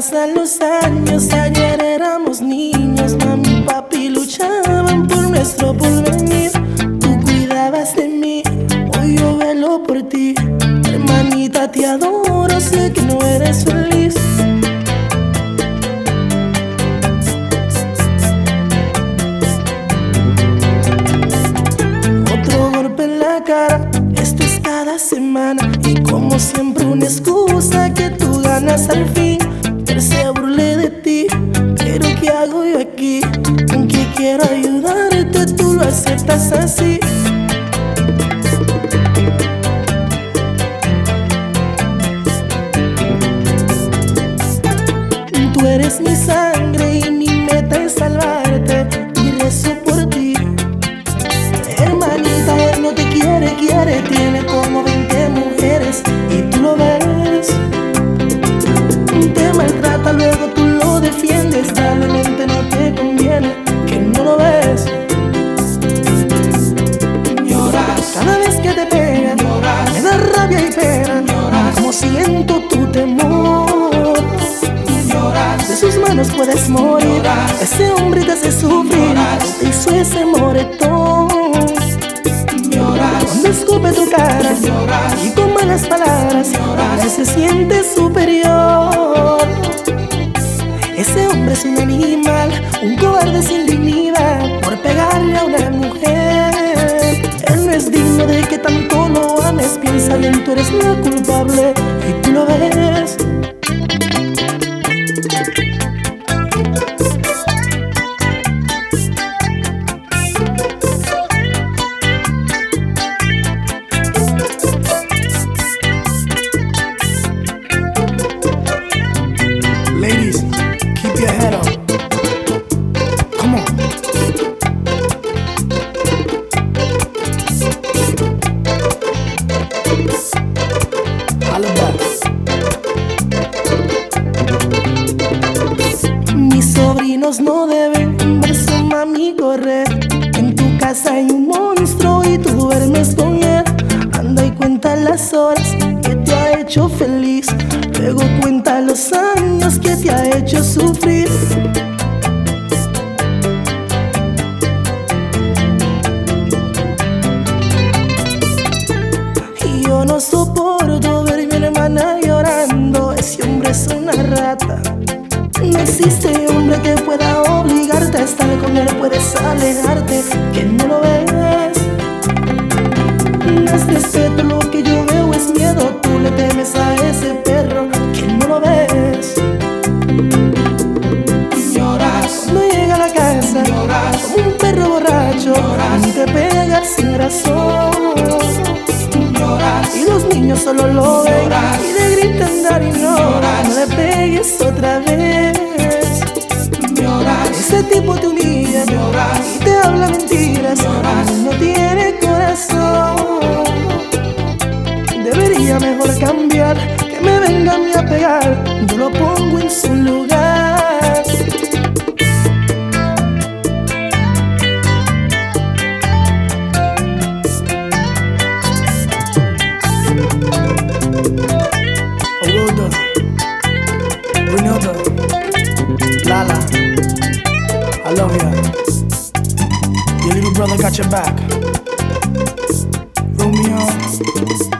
Pasan los años, ayer éramos niños. Mami y papi luchaban por nuestro porvenir. Tú cuidabas de mí, hoy yo velo por ti. Hermanita, te adoro, sé que no eres feliz. Otro golpe en la cara, esto es cada semana. Y como siempre una excusa que tú ganas al fin. Él se burle de ti, pero ¿qué hago yo aquí? Aunque quiero ayudarte, tú lo aceptas así. Tú eres mi sangre y mi meta es salvarte, y rezo por ti. Hermanita, él no te quiere, tiene como 20 mujeres y tú lo ves. Te maltrata, luego tú lo defiendes. Realmente no te conviene, que no lo ves. Lloras cada vez que te pegan, lloras. Me da rabia y pena, lloras. Como siento tu temor, lloras. De sus manos puedes morir, lloras. Ese hombre te hace sufrir, lloras. Te hizo ese moretón, lloras. Cuando escupe tu cara, lloras. Y con malas palabras, lloras. Él se siente superior. Ese hombre es un animal, un cobarde sin dignidad, por pegarle a una mujer. Él no es digno de que tanto lo ames. Piensa bien, tú eres la culpable y tú lo ves. Ladies, keep your head up. Come on. Holla back. Mis sobrinos no deben ver su mami correr. En tu casa hay un monstruo y tú duermes con él. Anda y cuenta las horas que te ha hecho feliz. Luego cuenta los años que te ha hecho sufrir. Y yo no soporto ver a mi hermana llorando. Ese hombre es una rata. No existe hombre que pueda obligarte a estar con él. Puedes alejarte, que no lo ves. No es respeto, lo que yo veo es miedo. Tú le temes a ese perro, que no lo ves. Lloras cuando llega a la casa, lloras como un perro borracho, lloras. Y te pegas sin razón, lloras. Y los niños solo lo ven, lloras. Y le gritan dar y no, lloras. No le pegues otra vez, lloras. Ese tipo te humilla, lloras. Y te habla mentiras, lloras. No tiene corazón. Debería mejor cambiar, que me venga a mí a pegar. Yo lo pongo en su lugar. Owuda, Renilda, Lala, I love ya. Your little brother got your back. Romeo.